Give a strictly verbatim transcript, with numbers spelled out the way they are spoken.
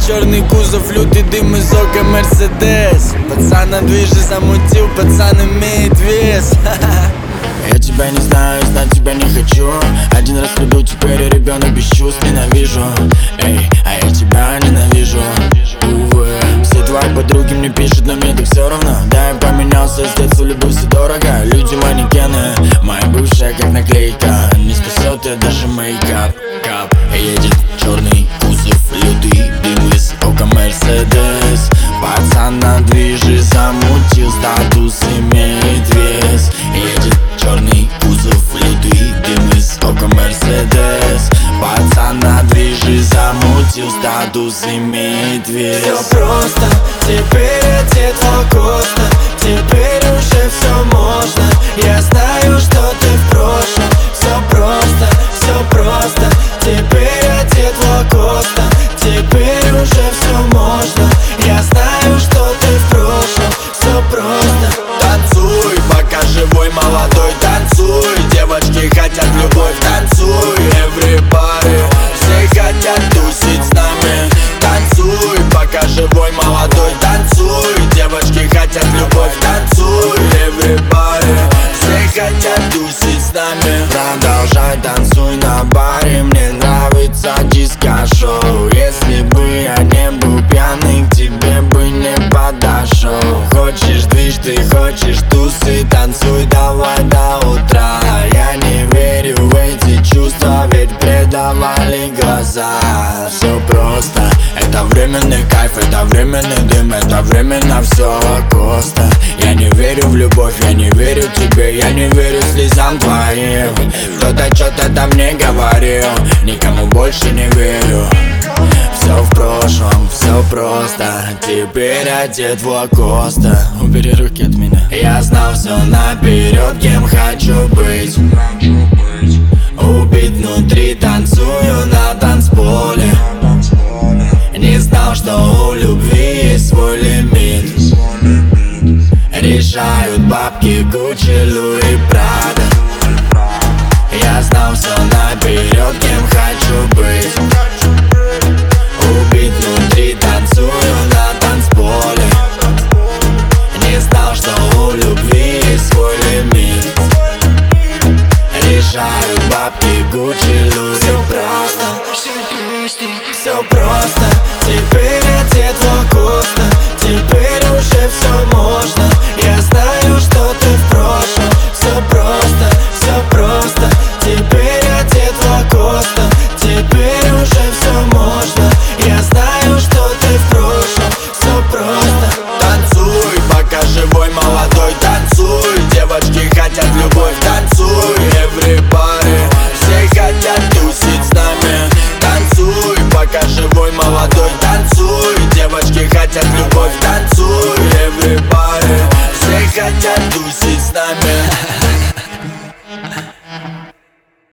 черный кузов, лютый дым из ока Мерседес. Пацан на движе замутил, пацан имеет вес. Я тебя не знаю, знать тебя не хочу. Один раз люблю, теперь я ребенок без чувств. Ненавижу, эй, а я тебя ненавижу. Увы, все твои подруги мне пишут, но мне так все равно. Да, я поменялся, с детства люблю все дорого. Люди манекены, моя бывшая как наклейка. Не спасет я даже мейкап. Кап. Едет черный кузов, лютый дым из ока Мерседес. Пацан на движе замутил, статус имеет вес. Едет черный кузов, лютый дым из ока Мерседес. Пацан на движе замутил, статус имеет вес. Все просто, теперь одет Лакоста. Теперь уже все можно. Я знаю, что ты в прошлом. Все просто, все просто. Теперь одет Лакоста. Теперь уже все можно. Я знаю, что ты в прошлом. Все просто. Танцуй, пока живой, молодой, танцуй. Девочки хотят любовь, танцуй. Everybody, все хотят тусить с нами. Танцуй, пока живой, молодой, танцуй. Девочки хотят любовь, танцуй. Everybody, все хотят тусить с нами. Продолжай, танцуй на баре. Мне нравится диско-шоу. Если бы я не был пьяный, к тебе бы не подошел. Хочешь движ, ты хочешь тусы, танцуй давай до утра. Я не верю в эти чувства, ведь предавали глаза. Все просто, это временный кайф, это временный дым, это временно все Лакоста. Я не верю в любовь, я не верю тебе, я не верю слезам твоим. Кто-то что-то там мне говорил, никому больше не верю. Все в прошлом, все просто. Теперь одет в Лакоста. Убери руки от меня. Я знал все наперед, кем хочу быть. Убит внутри, танцую на танцполе. Не знал, что у любви есть свой лимит. Решают бабки Гуччи, Луи, Прада. Я знал все наперед, кем хочу быть. Убит внутри, танцую на танцполе. Не знал, что у любви есть свой лимит. Решают бабки Гуччи, Луи, Прада. Все просто, теперь одет Лакоста. Теперь уже все можно.